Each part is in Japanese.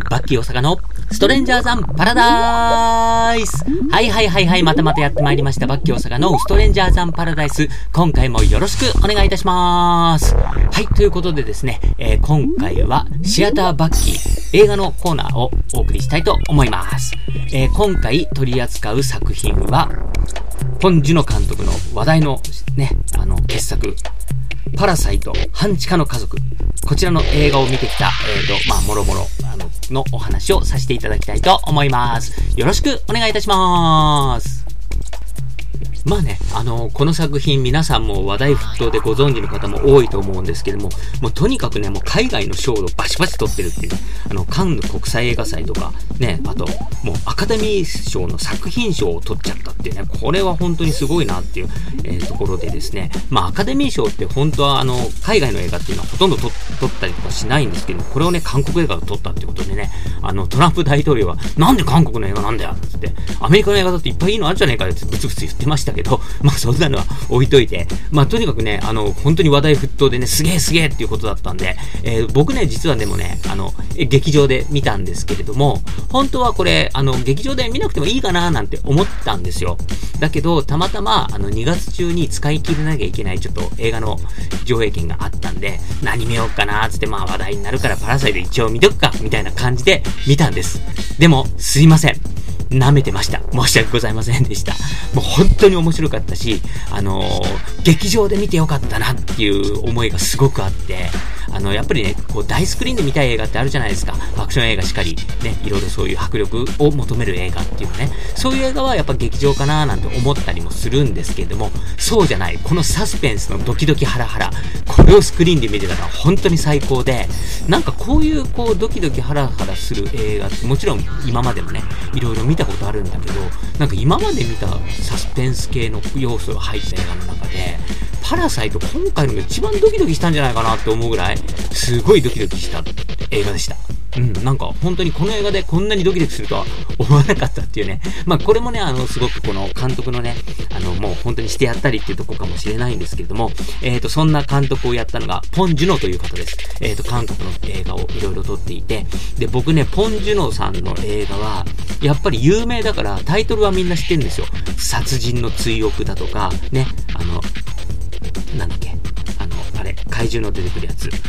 バッキー大阪のストレンジャーザンパラダイス。はいまたやってまいりました。バッキー大阪のストレンジャーザンパラダイス。今回もよろしくお願いいたします。はい、ということでですね、今回はシアターバッキー映画のコーナーをお送りしたいと思います。今回取り扱う作品はポン・ジュノ監督の話題のね、傑作パラサイト半地下の家族、こちらの映画を見てきたもろもろのお話をさせていただきたいと思います。よろしくお願いいたします。まあね、この作品皆さんも話題沸騰でご存知の方も多いと思うんですけども、もうとにかくね、もう海外の賞をバシバシ取ってるっていうね、カンヌ国際映画祭とかね、あともうアカデミー賞の作品賞を取っちゃったっていうね、これは本当にすごいなっていう、ところでですね、まあアカデミー賞って本当は海外の映画っていうのはほとんど取ったりとかしないんですけども、これをね韓国映画が取ったっていうことでね、トランプ大統領はなんで韓国の映画なんだよって言って、アメリカの映画だっていっぱいいいのあるじゃねえかよってブツブツ言ってましたけど、まあそんなのは置いといて、まあとにかくね、本当に話題沸騰でね、すげえっていうことだったんで、僕ね、実はでもね、劇場で見たんですけれども、本当はこれ、劇場で見なくてもいいかななんて思ったんですよ。だけど、たまたま、2月中に使い切れなきゃいけないちょっと映画の上映権があったんで、何見ようかなーつって、まあ話題になるからパラサイト一応見とくか、みたいな感じで見たんです。でも、すいません。舐めてました。申し訳ございませんでした。もう本当に面白かったし、劇場で見てよかったなっていう思いがすごくあって、やっぱりね、こう大スクリーンで見たい映画ってあるじゃないですか。アクション映画しかり、ね、いろいろそういう迫力を求める映画っていうのね。そういう映画はやっぱ劇場かななんて思ったりもするんですけれども、そうじゃない。このサスペンスのドキドキハラハラ、これをスクリーンで見てたら本当に最高で、なんかこういうドキドキハラハラする映画ってもちろん今までもね、いろいろ見たことあるんだけど、なんか今まで見たサスペンス系の要素が入った映画の中で、パラサイト今回のが一番ドキドキしたんじゃないかなって思うぐらいすごいドキドキした映画でした。なんか本当にこの映画でこんなにドキドキするとは思わなかったっていうね。まあこれもね、すごくこの監督のね、もう本当にしてやったりっていうところかもしれないんですけれども、そんな監督をやったのがポン・ジュノという方です。韓国の映画をいろいろ撮っていて、で、僕ね、ポン・ジュノさんの映画は、やっぱり有名だからタイトルはみんな知ってるんですよ。殺人の追憶だとか、ね、なんだっけ、怪獣の出てくるやつ。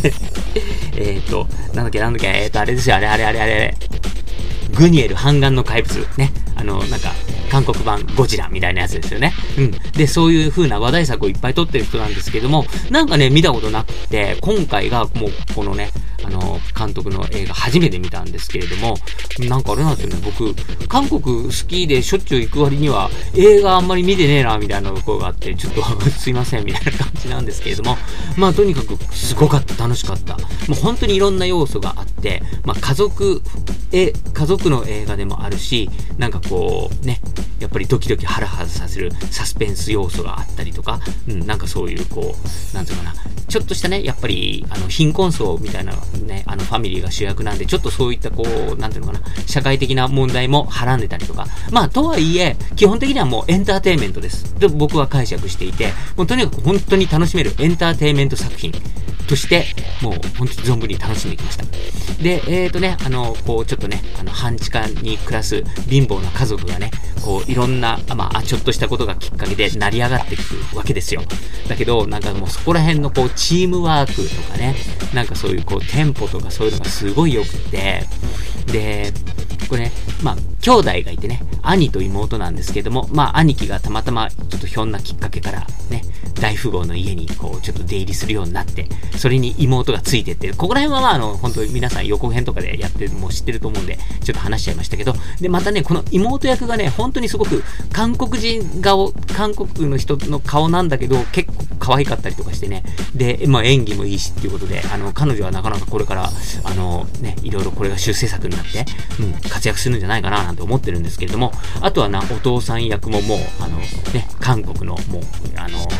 なんだっけ、あれですよ、あれ。グニエル、半眼の怪物。ね。なんか、韓国版ゴジラみたいなやつですよね。で、そういう風な話題作をいっぱい撮ってる人なんですけども、なんかね、見たことなくて、今回がもう、このね、監督の映画初めて見たんですけれども、なんかあれなんですよね、僕、韓国好きでしょっちゅう行く割には、映画あんまり見てねえな、みたいなところがあって、ちょっとすいません、みたいな感じなんですけれども、まあとにかくすごかった、楽しかった。もう本当にいろんな要素があって、まあ家族の映画でもあるし、なんかこう、ね、やっぱりドキドキハラハラさせるサスペンス要素があったりとか、なんかそういうこう、なんていうかな、ちょっとしたね、やっぱり、貧困層みたいなね、ファミリーが主役なんで、ちょっとそういったこう、なんていうのかな、社会的な問題もはらんでたりとか、まあ、とはいえ、基本的にはもうエンターテインメントです。と僕は解釈していて、もうとにかく本当に楽しめるエンターテインメント作品として、もう本当に存分に楽しんできました。で、こう、ちょっとね、半地下に暮らす貧乏な家族がね、こう、いろんな、ちょっとしたことがきっかけで成り上がっていくわけですよ。だけど、なんかもうそこら辺のこう、チームワークとかね、なんかそういうこう、テンポとかそういうのがすごい良くて、で、これね、兄弟がいてね、兄と妹なんですけども、兄貴がたまたまちょっとひょんなきっかけからね、大富豪の家にこうちょっと出入りするようになって、それに妹がついてって、ここら辺は本当に皆さん予告編とかでやってもう知ってると思うんで、ちょっと話しちゃいましたけど、で、またね、この妹役がね、本当にすごく韓国の人の顔なんだけど、結構可愛かったりとかしてね、で、演技もいいしっていうことで、彼女はなかなかこれから、ね、いろいろこれが出世作になって、活躍するんじゃないかななんて思ってるんですけれども、あとはお父さん役ももう、ね、韓国のもう、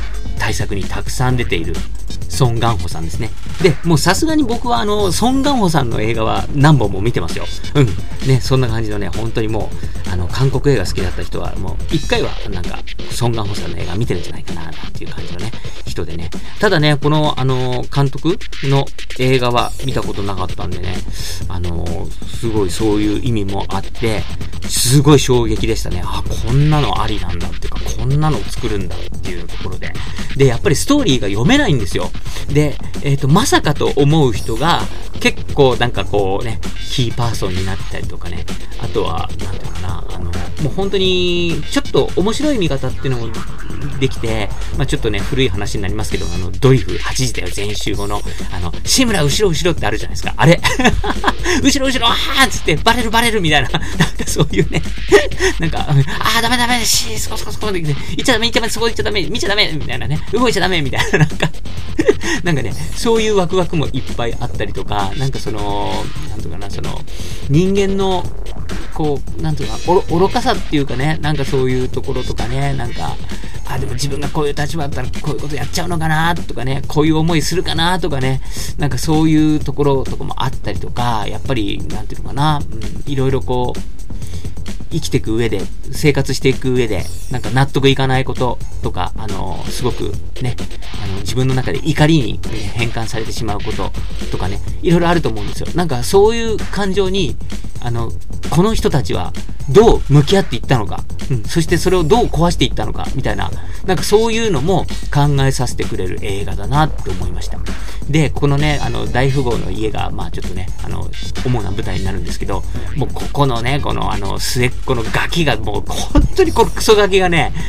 大作にたくさん出ているソン・ガンホさんですね。で、もうさすがに僕はソン・ガンホさんの映画は何本も見てますよ。ね、そんな感じのね、本当にもう、韓国映画好きだった人は、もう一回はなんか、ソン・ガンホさんの映画見てるんじゃないかな、っていう感じのね、人でね。ただね、この、監督の映画は見たことなかったんでね、すごいそういう意味もあって、すごい衝撃でしたね。こんなのありなんだっていうか、こんなのを作るんだっていうところで。で、やっぱりストーリーが読めないんですよ。で、まさかと思う人が、結構なんかこうね、キーパーソンになったりとかね、あとは、なんていうかな、もう本当に、ちょっと面白い見方っていうのもできて、ちょっとね、古い話になりますけど、ドリフ8時だよ全員集合の、志村後ろ後ろってあるじゃないですか。あれ後ろ後ろ、ーっつって、バレるみたいな、なんかそういうね、なんか、ダメ、そこで、行っちゃダメ、そこ行っちゃダメ、見ちゃダメ、みたいなね、動いちゃダメ、みたいな、なんかね、そういうワクワクもいっぱいあったりとか、なんかなんとかな、人間の、こう、なんとか、愚かさっていうかね、なんかそういうところとかね、なんか、でも自分がこういう立場だったらこういうことやっちゃうのかなとかね、こういう思いするかなとかね、なんかそういうところとかもあったりとか、やっぱり、なんていうのかな、いろいろこう、生きていく上で、生活していく上で、なんか納得いかないこととか、すごくね、自分の中で怒りに、変換されてしまうこととかね、いろいろあると思うんですよ。なんかそういう感情に、この人たちはどう向き合っていったのか、そしてそれをどう壊していったのか、みたいな、なんかそういうのも考えさせてくれる映画だなって思いました。で、このね、大富豪の家が、ちょっとね、主な舞台になるんですけど、もうここのね、この末っ子のガキが、もう本当にこのクソガキがね、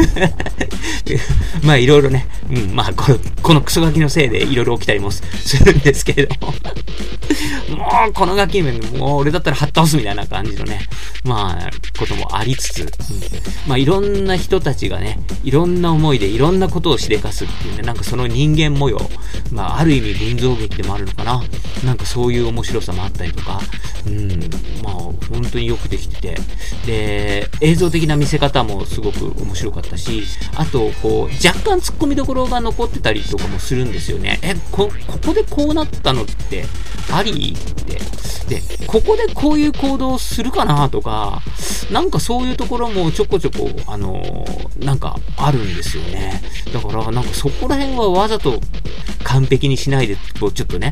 いろいろね、このクソガキのせいでいろいろ起きたりもするんですけれども、もうこのガキめ、もう俺だったらはっ倒すみたいな感じのね、こともありつつ、いろんな人たちがね、いろんな思いでいろんなことをしでかすっていうね、なんかその人間模様、ある意味群像劇でもあるのかな、なんかそういう面白さもあったりとか、本当によくできてて、で、映像的な見せ方もすごく面白かったし、あと、こう、若干突っ込みどころが残ってたりとかもするんですよね。ここでこうなったのってありって。で、ここでこういう行動するかなとか、なんかそういうところもちょこちょこ、なんかあるんですよね。だから、なんかそこら辺はわざと完璧にしないで、こう、ちょっとね、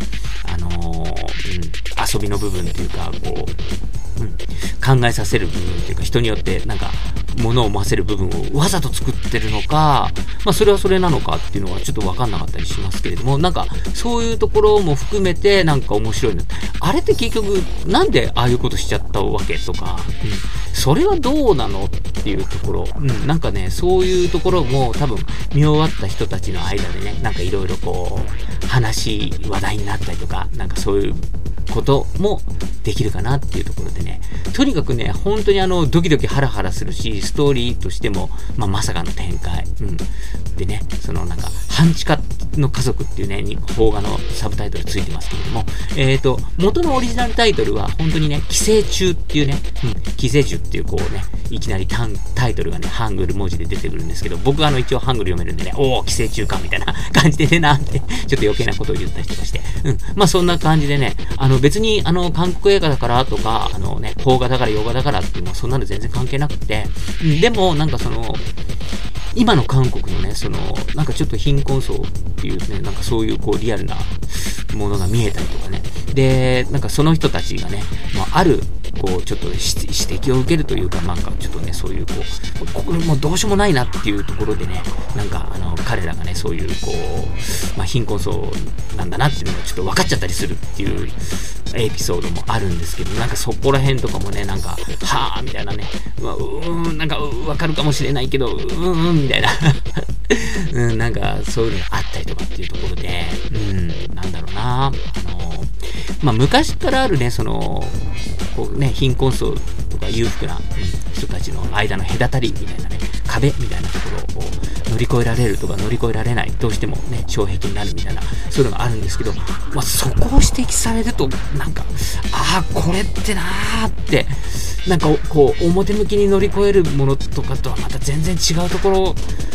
遊びの部分っていうか、こう、考えさせる部分っていうか、人によってなんか物を思わせる部分をわざと作ってるのか、それはそれなのかっていうのはちょっと分かんなかったりしますけれども、なんかそういうところも含めてなんか面白いな。あれって結局なんでああいうことしちゃったわけとか、それはどうなのっていうところ、なんかね、そういうところも多分見終わった人たちの間でね、なんかいろいろこう話題になったりとか、なんかそういうこともできるかなっていうところでね、とにかくね、本当にドキドキハラハラするし、ストーリーとしても、まさかの展開、でね、なんか半地下の家族っていうね、邦画のサブタイトルついてますけれども、元のオリジナルタイトルは本当にね、寄生虫っていうね、寄生虫っていうこうね、いきなりタイトルがね、ハングル文字で出てくるんですけど、僕は一応ハングル読めるんでね、寄生虫かみたいな感じでね、なんてちょっと余計なことを言ったりとかして、そんな感じでね、別に韓国映画だからとか、邦画だから洋画だからっていうのはそんなの全然関係なくて、でもなんか今の韓国のね、なんかちょっと貧困層っていうね、なんかそういうこうリアルなものが見えたりとかね。で、なんかその人たちがね、ある、こう、ちょっと指摘を受けるというか、なんかちょっとね、そういうこれもうどうしようもないなっていうところでね、なんか彼らがね、そういうこう、貧困層なんだなっていうのがちょっと分かっちゃったりするっていうエピソードもあるんですけど、なんかそこら辺とかもね、なんか、はぁみたいなね、なんか分かるかもしれないけど、みたいな、なんかそういうのがあったりとかっていうところで、なんだろうな、昔からあるね、こうね、貧困層とか裕福な、人たちの間の隔たりみたいなね、壁みたいなところを乗り越えられるとか乗り越えられない、どうしてもね、障壁になるみたいな、そういうのがあるんですけど、そこを指摘されると、なんか、これってなーって、なんかこう、表向きに乗り越えるものとかとはまた全然違うところ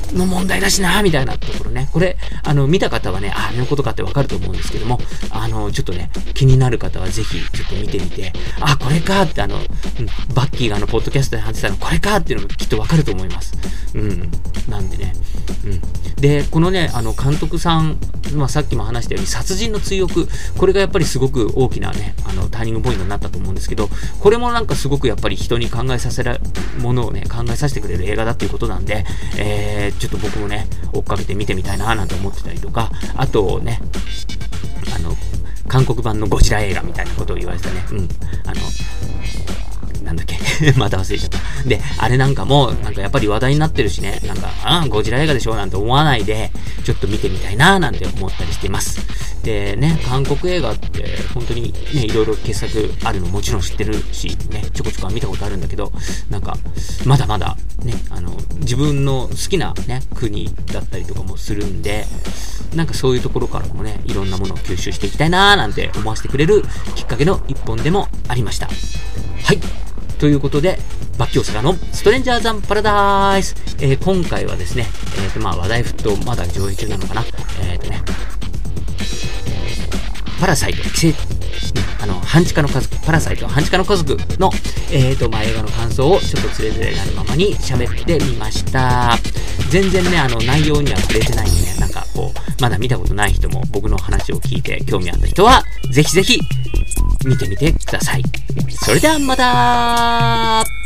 の問題だしな、みたいなところね。これ、見た方はね、あれのことかってわかると思うんですけども、ちょっとね、気になる方はぜひ、ちょっと見てみて、あ、これかって、バッキーがポッドキャストで話してたの、これかっていうのがきっとわかると思います。なんでね、で、このね、監督さん、さっきも話したように、殺人の追憶、これがやっぱりすごく大きなね、ターニングポイントになったと思うんですけど、これもなんかすごくやっぱり人に考えさせるものをね、考えさせてくれる映画だっていうことなんで、ちょっと僕もね、追っかけて見てみたいななんて思ってたりとか、あとね、韓国版のゴジラ映画みたいなことを言われてたね。なんだっけまた忘れちゃった。で、あれなんかも、なんかやっぱり話題になってるしね、なんか、ゴジラ映画でしょなんて思わないで、ちょっと見てみたいななんて思ったりしています。でね、韓国映画って、本当にね、いろいろ傑作あるのもちろん知ってるし、ね、ちょこちょこ見たことあるんだけど、なんか、まだまだ、ね、自分の好きなね、国だったりとかもするんで、なんかそういうところからもね、いろんなものを吸収していきたいなーなんて思わせてくれるきっかけの一本でもありました。はい。ということで、バッキー大阪のストレンジャーザンパラダイス。今回はですね、話題沸騰、まだ上映中なのかな。パラサイト、半地下の家族、パラサイト、半地下の家族の、映画の感想をちょっとつれづれなるままに喋ってみました。全然ね、内容には触れてないんでね、なんかこう、まだ見たことない人も僕の話を聞いて興味あった人は、ぜひぜひ見てみてください。それではまた。